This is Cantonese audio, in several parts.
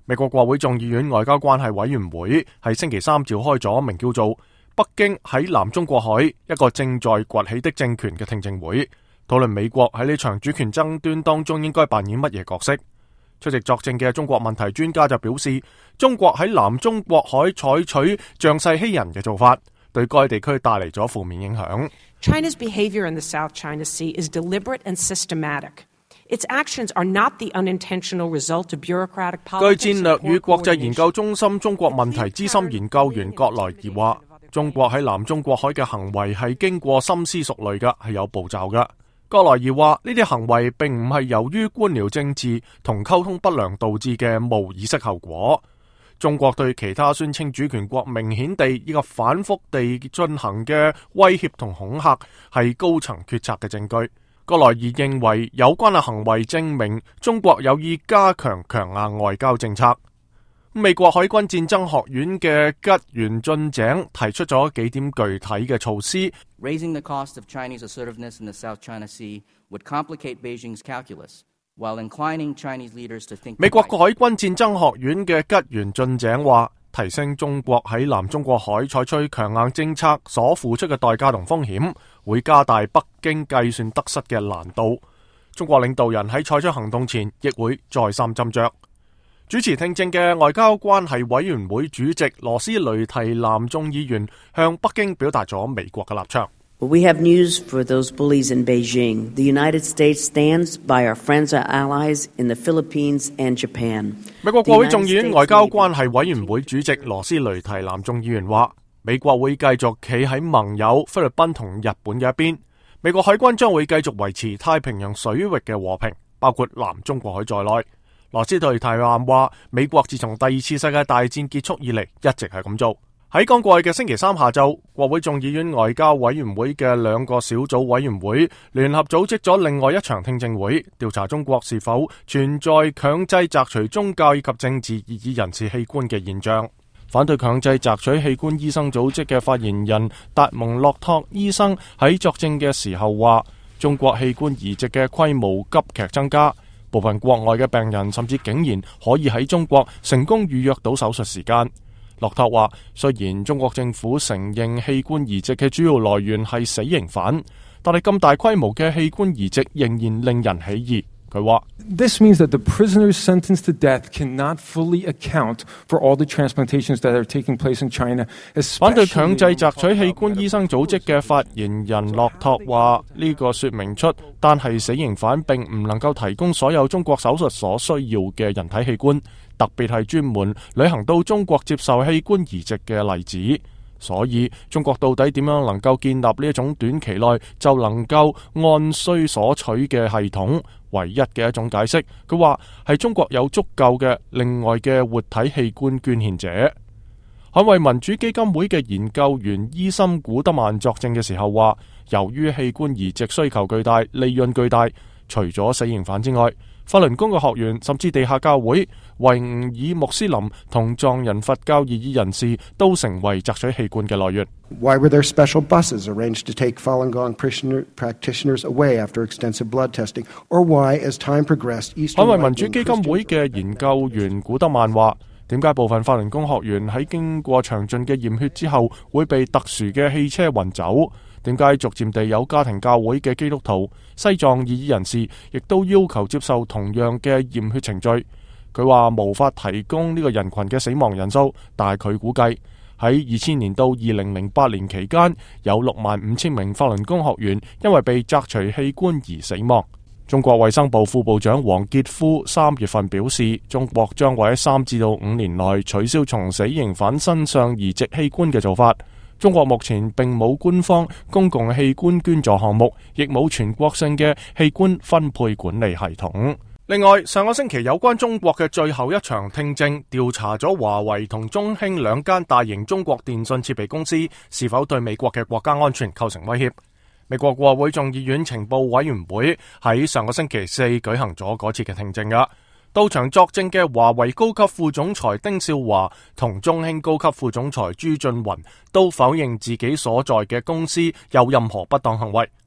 美國國會眾議院外交關係委員會喺星期三召開咗名叫做北京喺南中國海一個正在崛起的政權嘅聽證會，討論美國喺呢場主權爭端當中應該扮演乜嘢角色。出席作證嘅中國問題專家就表示，中國喺南中國海採取仗勢欺人嘅做法，對該地區帶嚟咗負面影響。 China's behavior in the South China Sea is deliberate and systematic. Its actions are not the unintentional result of bureaucratic politics. 據戰略與國際研究中心中國問題資深研究員葛萊儀話，中國喺南中國海嘅行為係經過深思熟慮嘅，係有步驟嘅。葛萊儀話，呢啲行為並唔係由於官僚政治同溝通不良導致嘅無意識後果。中國對其他宣稱主權國明顯地以及反覆地進行嘅威脅同恐嚇係高層決策嘅證據。葛萊儀認為有關嘅行為證明中國有意加強強硬外交政策。美國海軍戰爭學院嘅吉原俊井提出咗幾點具體嘅措施。 Raising the cost of Chinese assertiveness in the South China Sea would complicate Beijing's calculus, while inclining Chinese leaders to think. 美國海軍戰爭學院嘅吉原俊井話，提升中國喺南中國海採取強硬政策所付出嘅代價同風險，會加大北京計算得失嘅難度。中國領導人喺採取行動前，亦會再三斟酌。主持聽證嘅外交關係委員會主席羅斯雷提南眾議員向北京表達咗美國嘅立場。 We have news for those bullies in Beijing. The United States stands by our friends and allies in the Philippines and Japan. 美國國會眾議院外交關係委員會主席羅斯雷提南眾議員話，美國會繼續企喺盟友菲律賓同日本嘅一邊。美國海軍將會繼續維持太平洋水域嘅和平，包括南中國海在內。羅斯雷提南話，美國自從第二次世界大戰結束以嚟，一直係咁做。喺剛過去嘅星期三下晝，國會眾議院外交委員會嘅兩個小組委員會聯合組織咗另外一場聽證會，調查中國是否存在強制摘除宗教以及政治異議人士器官嘅現象。反對強制摘取器官醫生組織嘅發言人達蒙洛托醫生喺作證嘅時候話，中國器官移植嘅規模急劇增加，部分國外嘅病人甚至竟然可以喺中國成功預約到手術時間。洛托話，雖然中國政府承認器官移植嘅主要來源係死刑犯，但係咁大規模嘅器官移植仍然令人起疑。佢話 This means that the prisoners sentenced to death cannot fully account for all the transplantations that are taking place in China. 反對強制摘取器官醫生組織嘅發言人洛托話，呢個說明出單係死刑犯並唔能夠提供所有中國手術所需要嘅人體器官，特別係專門旅行到中國接受器官移植嘅例子。所以中國到底點樣能夠建立呢一種短期內就能夠按需所取嘅系統？唯一嘅一種解釋，佢話係中國有足夠嘅另外嘅活體器官捐獻者。捍衛民主基金會嘅研究員伊森古德曼作證嘅時候話，由於器官移植需求巨大、利潤巨大，除咗死刑犯之外，法輪功嘅學員甚至地下教會、維吾爾穆斯林同藏人佛教異議人士都成為摘取器官嘅來源。 Why were there special buses arranged to take Falun Gong practitioners away after extensive blood testing? Or why, as time progressed, Eastern 捍衛民主基金會嘅研究員古德曼話，點解部分法輪功學員喺經過詳盡嘅驗血之後會被特殊嘅汽車運走？點解逐漸地有家庭教會嘅基督徒、西藏異議人士亦都要求接受同樣嘅驗血程序？佢話無法提供呢個人群嘅死亡人數，但係佢估計喺2000年到2008年期間，有65000名法輪功學員因為被摘除器官而死亡。中國衛生部副部長王傑夫3月份表示，中國將會喺3至5年內取消從死刑犯身上移植器官嘅做法。中國目前並冇官方公共器官捐助項目，亦冇全國性嘅器官分配管理系統。另外，上個星期有關中國嘅最後一場聽證，調查咗華為同中興兩間大型中國電信設備公司是否對美國嘅國家安全構成威脅。美國國會眾議院情報委員會喺上個星期四舉行咗嗰次嘅聽證噶。到場作證嘅華為高級副總裁丁少華同中興高級副總裁朱俊雲都否認自己所在嘅公司有任何不當行為。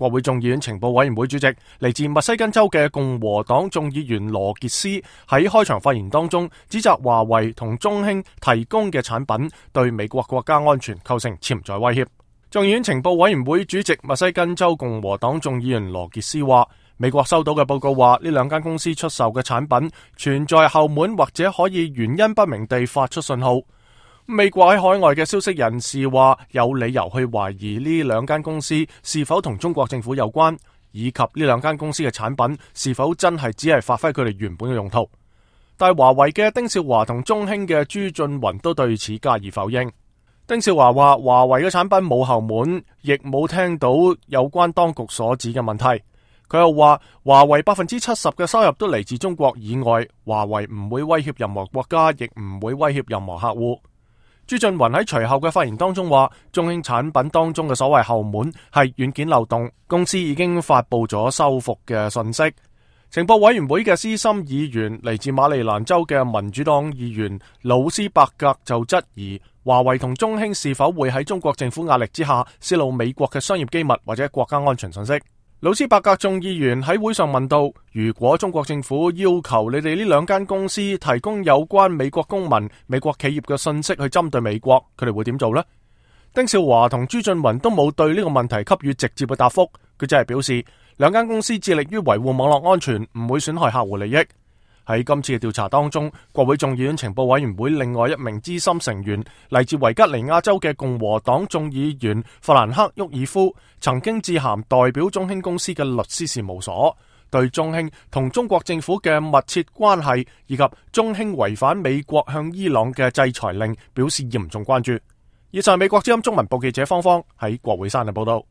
國會眾議院情報委員會主席嚟自密西根州嘅共和黨眾議員羅傑斯喺開場發言當中指責華為同中興提供嘅產品對美國國家安全構成潛在威脅。眾議院情報委員會主席密西根州共和黨眾議員羅傑斯話，美國收到嘅報告話，呢兩間公司出售嘅產品存在後門或者可以原因不明地發出信號。美國喺海外嘅消息人士話，有理由去懷疑呢兩間公司是否同中國政府有關，以及呢兩間公司嘅產品是否真係只係發揮佢哋原本嘅用途。但係華為嘅丁少華同中興嘅朱俊雲都對此加以否認。丁少華話，華為嘅產品冇後門，亦冇聽到有關當局所指嘅問題。佢又話，華為70%嘅收入都嚟自中國以外，華為唔會威脅任何國家，亦唔會威脅任何客戶。朱俊雲喺隨後嘅發言當中話，中興產品當中嘅所謂後門係軟件漏洞，公司已經發布咗修復嘅信息。情報委員會嘅資深議員嚟自馬里蘭州嘅民主黨議員魯斯伯格就質疑華為同中興是否會喺中國政府壓力之下泄露美國嘅商業機密或者國家安全信息。魯斯伯格眾議員喺會上問到，如果中國政府要求你哋呢兩間公司提供有關美國公民、美國企業嘅信息去針對美國，佢哋會點做呢？丁少華同朱俊雲都冇對呢個問題給予直接嘅答覆，佢只係表示兩間公司致力於維護網絡安全，唔會損害客戶利益。喺今次嘅調查當中，國會眾議院情報委員會另外一名資深成員嚟自維吉尼亞州嘅共和黨眾議員弗蘭克·沃爾夫，曾經致函代表中興公司嘅律師事務所，對中興同中國政府嘅密切關係以及中興違反美國向伊朗嘅制裁令表示嚴重關注。以上係美國之音中文部記者方方喺國會山嘅報道。